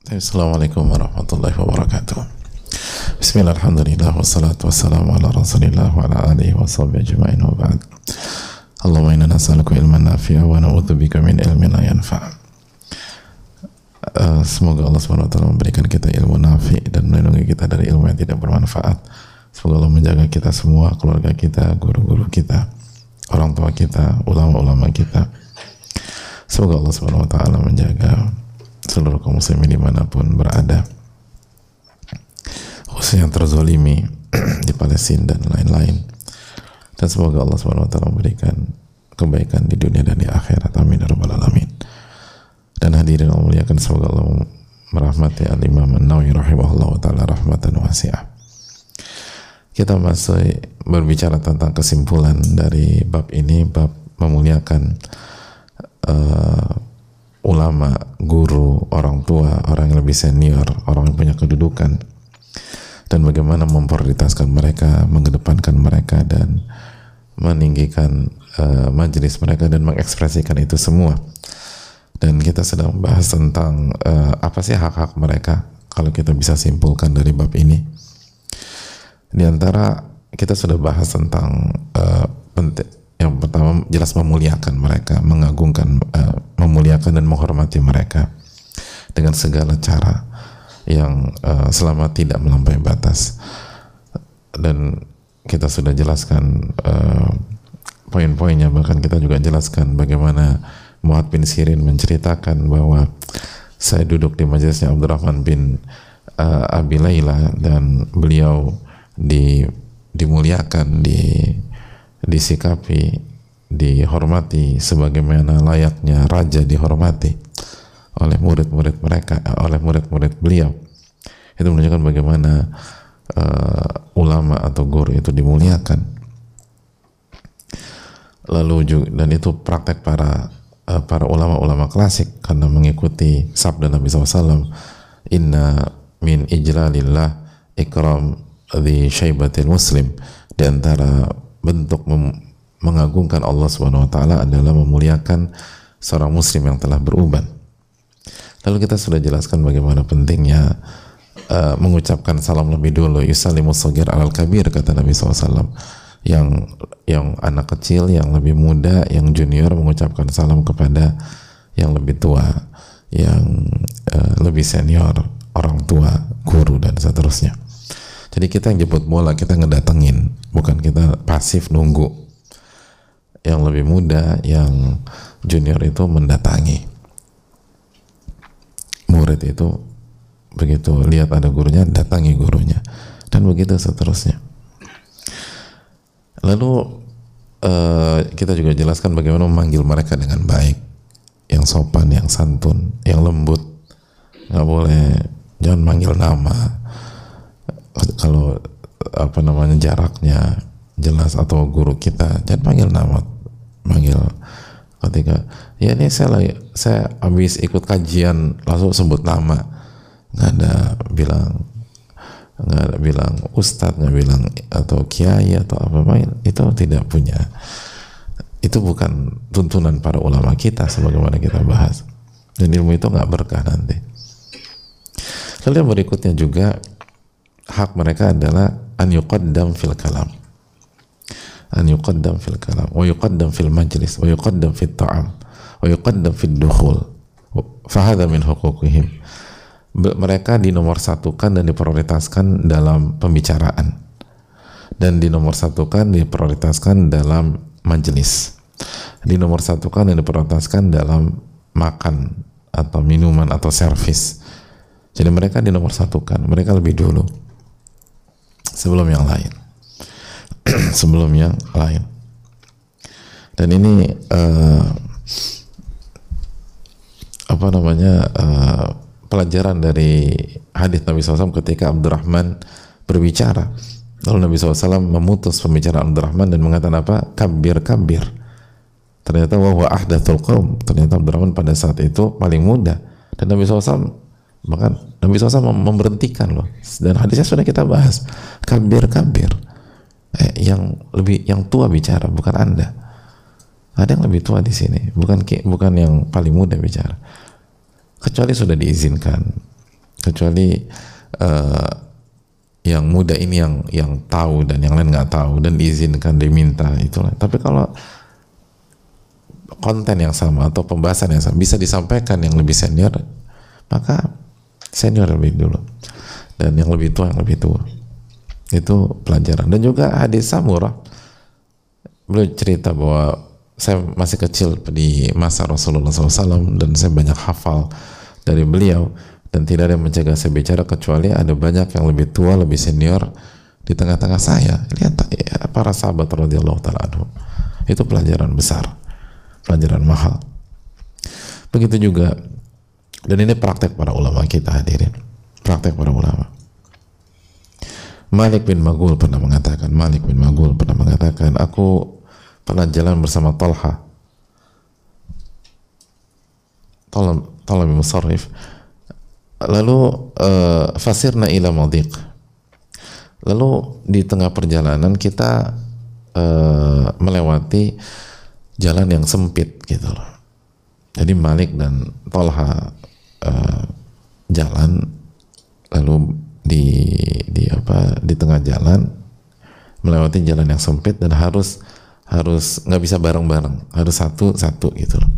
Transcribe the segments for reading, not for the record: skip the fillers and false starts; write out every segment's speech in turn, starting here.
Assalamualaikum warahmatullahi wabarakatuh. Bismillah, alhamdulillah, wassalatu wassalamu ala rasulillah wa ala alihi wa sahbihi ajma'in wa ba'd. Allahumma inna nas'aluka ilman nafi'a wa na'udzubika min ilmin la yanfa'. Semoga Allah SWT memberikan kita ilmu nafi' dan melindungi kita dari ilmu yang tidak bermanfaat. Semoga Allah menjaga kita semua, keluarga kita, guru-guru kita, orang tua kita, ulama-ulama kita. Semoga Allah SWT menjaga seluruh kaum muslimin dimanapun berada, khususnya yang terzolimi di Palestina dan lain-lain, dan semoga Allah SWT memberikan kebaikan di dunia dan di akhirat, amin ya rabbal alamin. Dan hadirin Allah muliakan, semoga Allah merahmati Al-Imam An-Nawawi rahimahullah ta'ala rahmatan wasi'ah. Kita masih berbicara tentang kesimpulan dari bab ini, bab memuliakan ulama, guru, orang tua, orang yang lebih senior, orang yang punya kedudukan, dan bagaimana memprioritaskan mereka, mengedepankan mereka, dan meninggikan majelis mereka dan mengekspresikan itu semua. Dan kita sedang membahas tentang apa sih hak-hak mereka. Kalau kita bisa simpulkan dari bab ini, di antara kita sudah bahas tentang penting. Yang pertama, jelas memuliakan mereka, mengagungkan, memuliakan dan menghormati mereka dengan segala cara yang selama tidak melampaui batas. Dan kita sudah jelaskan poin-poinnya, bahkan kita juga jelaskan bagaimana Mu'adz bin Sirin menceritakan bahwa saya duduk di majelisnya Abdurrahman bin Abi Layla, dan beliau dimuliakan, disikapi, dihormati sebagaimana layaknya raja dihormati oleh murid-murid mereka, oleh murid-murid beliau. Itu menunjukkan bagaimana ulama atau guru itu dimuliakan. Lalu juga, dan itu praktek para ulama-ulama klasik, karena mengikuti sabda Nabi SAW, inna min ijlalillah ikram di syaibatil muslim. Di antara bentuk mengagungkan Allah Subhanahu wa taala adalah memuliakan seorang muslim yang telah beruban. Lalu kita sudah jelaskan bagaimana pentingnya mengucapkan salam lebih dulu, yusallimus shaghir alal kabir, kata Nabi SAW. Yang anak kecil, yang lebih muda, yang junior mengucapkan salam kepada yang lebih tua, yang lebih senior, orang tua, guru, dan seterusnya. Jadi kita yang jemput bola, kita ngedatengin, bukan kita pasif nunggu. Yang lebih muda, yang junior itu mendatangi. Murid itu begitu lihat ada gurunya, datangi gurunya, dan begitu seterusnya. Lalu kita juga jelaskan bagaimana memanggil mereka dengan baik, yang sopan, yang santun, yang lembut. Nggak boleh, jangan manggil nama. Kalau jaraknya jelas, atau guru kita jangan panggil nama, panggil ketika ya ini saya habis ikut kajian langsung sebut nama, nggak ada bilang ustadz, nggak bilang atau kiai atau apa, itu tidak punya, itu bukan tuntunan para ulama kita sebagaimana kita bahas, dan ilmu itu nggak berkah nanti. Lalu yang berikutnya juga, hak mereka adalah an yuqaddam fil kalam, an yuqaddam fil kalam, wa yuqaddam fil majlis, wa yuqaddam fit ta'am, wa yuqaddam fid dukhul, fa hadha min huquqihim. Mereka dinomorsatukan dan diprioritaskan dalam pembicaraan, dan dinomorsatukan, diprioritaskan dalam majlis, dinomorsatukan dan diprioritaskan dalam makan atau minuman atau servis. Jadi mereka dinomorsatukan, mereka lebih dulu sebelum yang lain. Sebelum yang lain. Dan ini pelajaran dari hadis Nabi SAW ketika Abdurrahman berbicara. Lalu Nabi SAW memutus pembicaraan Abdurrahman dan mengatakan apa? Kabir. Ternyata wa huwa ahdathul qaum. Ternyata Abdurrahman pada saat itu paling muda. Dan Nabi SAW, bahkan Nabi SAW memberhentikan loh. Dan hadisnya sudah kita bahas. Kabir. Yang tua bicara, bukan Anda. Ada yang lebih tua di sini, bukan yang paling muda bicara. Kecuali sudah diizinkan kecuali yang muda ini yang tahu dan yang lain nggak tahu dan diizinkan, diminta, itulah. Tapi kalau konten yang sama atau pembahasan yang sama bisa disampaikan yang lebih senior, maka senior lebih dulu, dan yang lebih tua yang lebih tua. Itu pelajaran. Dan juga hadis Samurah, beliau cerita bahwa saya masih kecil di masa Rasulullah SAW dan saya banyak hafal dari beliau, dan tidak ada yang mencegah saya bicara kecuali ada banyak yang lebih tua, lebih senior di tengah-tengah saya. Lihat ya, para sahabat radhiyallahu ta'ala anhum. Itu pelajaran besar, pelajaran mahal. Begitu juga, dan ini praktek para ulama kita, hadirin, praktek para ulama. Malik bin Maghul pernah mengatakan, aku pernah jalan bersama Talha bin Musarrif, lalu fasirna ila madiq, lalu di tengah perjalanan kita melewati jalan yang sempit gitu loh. Jadi Malik dan Talha jalan, lalu di tengah jalan melewati jalan yang sempit dan harus nggak bisa bareng-bareng, harus satu-satu gitu loh.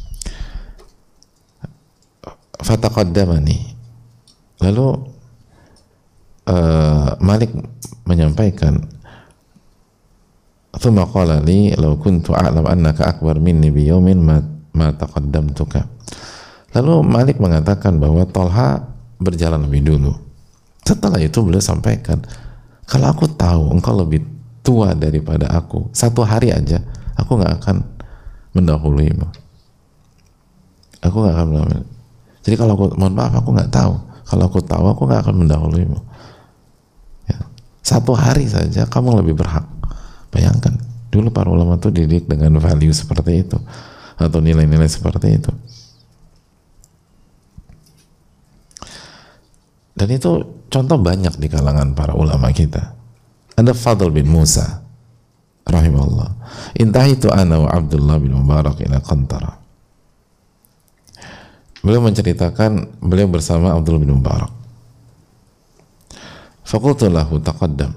Fataqaddamani, lalu Malik menyampaikan, thumma qala li law kuntu a'lam annaka akbar minni bi yawmin ma taqaddamtuka. Lalu Malik mengatakan bahwa Talha berjalan lebih dulu. Setelah itu beliau sampaikan, kalau aku tahu engkau lebih tua daripada aku, satu hari aja aku nggak akan mendahuluimu. Aku nggak akan mendahului. Jadi kalau aku, mohon maaf, aku nggak tahu. Kalau aku tahu, aku nggak akan mendahuluimu. Ya. Satu hari saja kamu lebih berhak. Bayangkan, dulu para ulama itu dididik dengan value seperti itu, atau nilai-nilai seperti itu. Dan itu contoh banyak di kalangan para ulama kita. Ada Fadl bin Musa rahimahullah, intahitu ana wa Abdullah bin Mubarak ila Qantara. Beliau menceritakan beliau bersama Abdullah bin Mubarak. Faqultu lahu taqaddam.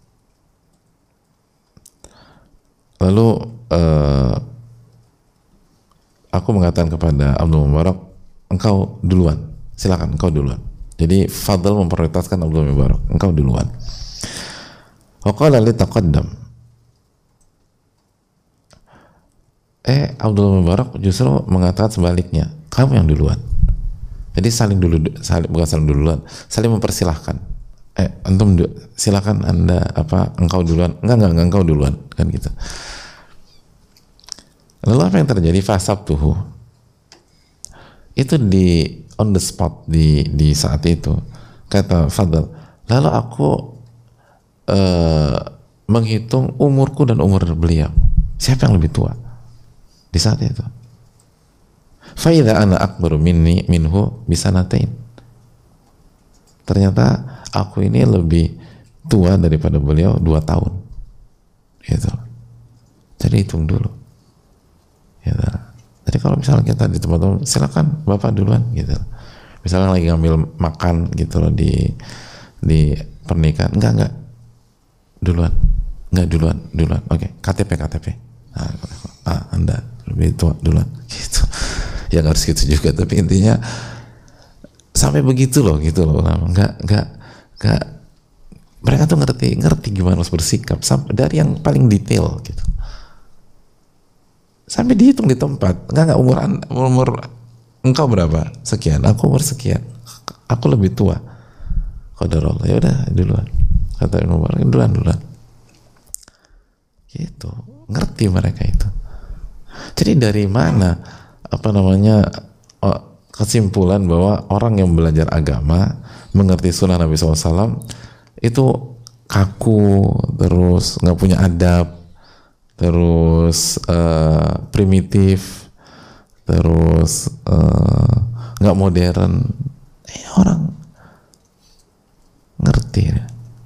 Lalu aku mengatakan kepada Abdullah bin Mubarak, engkau duluan, silakan engkau duluan. Jadi Fadl memprioritaskan Abdullah bin Mubarak, engkau duluan. Wa qala li taqaddam. Abdullah bin Mubarak justru mengatakan sebaliknya, kamu yang duluan. Jadi bukan saling duluan, saling mempersilahkan. Antum silakan Anda engkau duluan. Enggak engkau duluan, kan gitu. Lalu apa yang terjadi? Fasabtuhu. Itu on the spot di saat itu, kata Fadl, lalu aku menghitung umurku dan umur beliau, siapa yang lebih tua di saat itu. Fa idza ana akbaru minhu bisanatain. Ternyata aku ini lebih tua daripada beliau 2 tahun. Gitu. Jadi hitung dulu. Gitu. Jadi kalau misalnya kita di tempat-tempat, silakan Bapak duluan gitu. Misalnya lagi ngambil makan gitu loh di pernikahan, enggak duluan. Oke, KTP. Anda lebih tua duluan gitu. Ya harus gitu juga, tapi intinya sampai begitu loh gitu loh. Enggak mereka tuh ngerti gimana harus bersikap sampai dari yang paling detail gitu. Sampai dihitung di tempat. Enggak umur engkau berapa? Sekian. Aku umur sekian. Aku lebih tua. Qadarullah. Ya udah duluan. Kata Ibnu Mubarak, duluan. Gitu. Ngerti mereka itu. Jadi dari mana kesimpulan bahwa orang yang belajar agama, mengerti sunnah Nabi SAW itu kaku, terus nggak punya adab, terus primitif, terus nggak modern. Orang ngerti ya.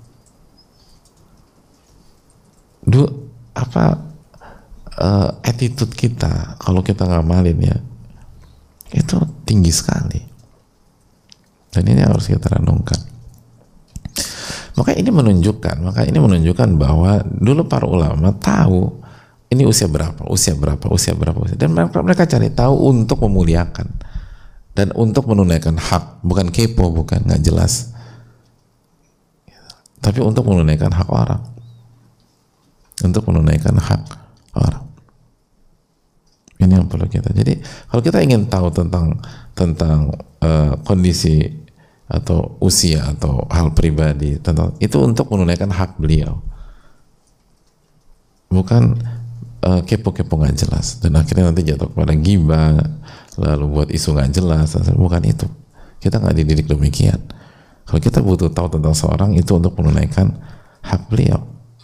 Attitude kita kalau kita ngamalin ya itu tinggi sekali. Dan ini harus kita renungkan. Maka ini menunjukkan bahwa dulu para ulama tahu ini usia berapa, dan mereka cari tahu untuk memuliakan dan untuk menunaikan hak, bukan kepo, bukan nggak jelas, tapi untuk menunaikan hak orang, Ini yang perlu kita. Jadi kalau kita ingin tahu tentang kondisi atau usia atau hal pribadi tentang itu, untuk menunaikan hak beliau, bukan kepo-kepo nggak jelas dan akhirnya nanti jatuh kepada ghibah, lalu buat isu nggak jelas. Bukan itu, kita nggak dididik demikian. Kalau kita butuh tahu tentang seorang, itu untuk menunaikan hak beliau,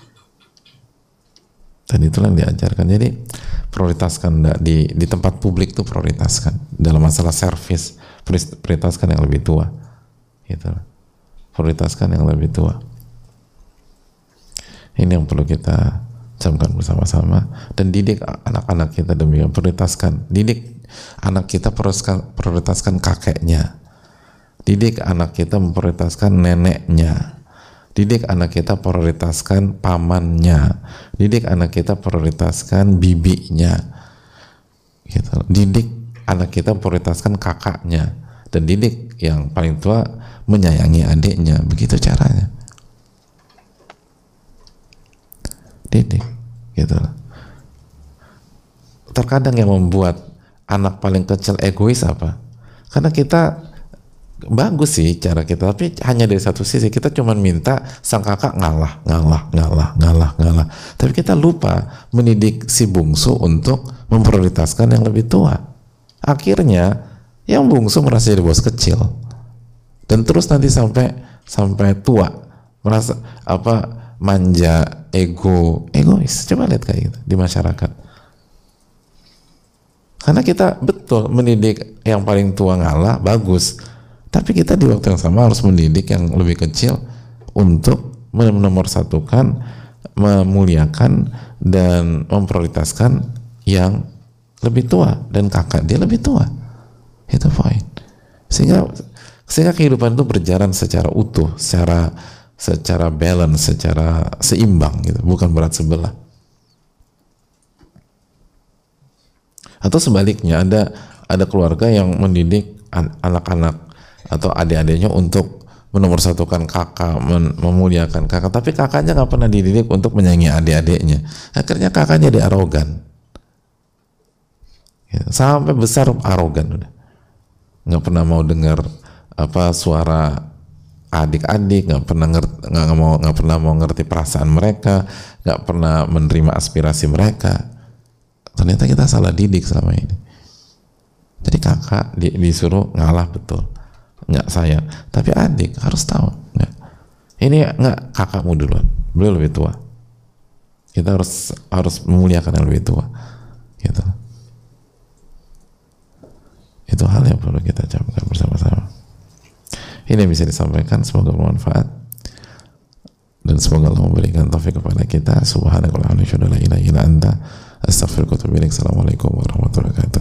dan itulah yang diajarkan. Jadi prioritaskan di tempat publik, itu prioritaskan dalam masalah servis, prioritaskan yang lebih tua, gitu. Prioritaskan yang lebih tua. Ini yang perlu kita camkan bersama-sama, dan didik anak-anak kita demikian. Didik anak kita, prioritaskan kakeknya, didik anak kita memprioritaskan neneknya, didik anak kita prioritaskan pamannya, didik anak kita prioritaskan bibinya, gitu. Didik anak kita prioritaskan kakaknya, dan didik yang paling tua menyayangi adiknya. Begitu caranya didik, gitu. Terkadang yang membuat anak paling kecil egois apa? Karena kita bagus sih cara kita, tapi hanya dari satu sisi. Kita cuma minta sang kakak ngalah, tapi kita lupa mendidik si bungsu untuk memprioritaskan yang lebih tua. Akhirnya yang bungsu merasa jadi bos kecil, dan terus nanti sampai tua merasa manja, egois. Coba lihat kayak gitu di masyarakat. Karena kita betul mendidik yang paling tua ngalah, bagus, tapi kita di waktu yang sama harus mendidik yang lebih kecil untuk menomorsatukan, memuliakan, dan memprioritaskan yang lebih tua, dan kakak dia lebih tua. Itu poin. Sehingga kehidupan itu berjalan secara utuh, secara balance, secara seimbang, gitu, bukan berat sebelah. Atau sebaliknya, ada keluarga yang mendidik anak-anak atau adik-adiknya untuk menomorsatukan kakak, memuliakan kakak, tapi kakaknya nggak pernah dididik untuk menyayangi adik-adiknya. Akhirnya kakaknya jadi arogan, gitu. Sampai besar arogan, udah nggak pernah mau dengar suara adik-adik, nggak pernah mau ngerti perasaan mereka, nggak pernah menerima aspirasi mereka. Ternyata kita salah didik selama ini. Jadi kakak disuruh ngalah, betul, nggak sayang, tapi adik harus tahu, nggak kakakmu duluan, beliau lebih tua, kita harus memuliakan yang lebih tua, gitu. Itu hal yang perlu kita camkan bersama-sama. Ini yang bisa disampaikan, semoga bermanfaat, dan semoga Allah memberikan taufik kepada kita. Subhanakallahumma wa bihamdika, la ilaha illa anta, astaghfiruka wa atubu ilaik. Assalamualaikum warahmatullahi wabarakatuh.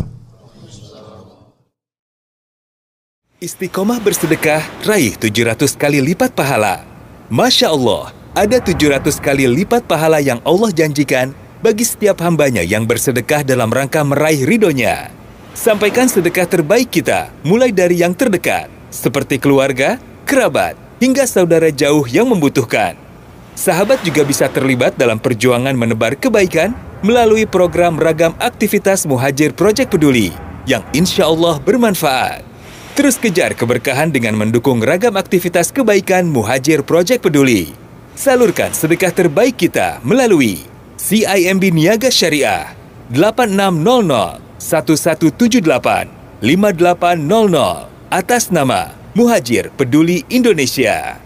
Istiqomah bersedekah, raih 700 kali lipat pahala. Masya Allah, ada 700 kali lipat pahala yang Allah janjikan bagi setiap hambanya yang bersedekah dalam rangka meraih ridhonya. Sampaikan sedekah terbaik kita, mulai dari yang terdekat, seperti keluarga, kerabat, hingga saudara jauh yang membutuhkan. Sahabat juga bisa terlibat dalam perjuangan menebar kebaikan melalui program ragam aktivitas Muhajir Project Peduli yang insya Allah bermanfaat. Terus kejar keberkahan dengan mendukung ragam aktivitas kebaikan Muhajir Project Peduli. Salurkan sedekah terbaik kita melalui CIMB Niaga Syariah 8600 1178 5800 atas nama Muhajir Peduli Indonesia.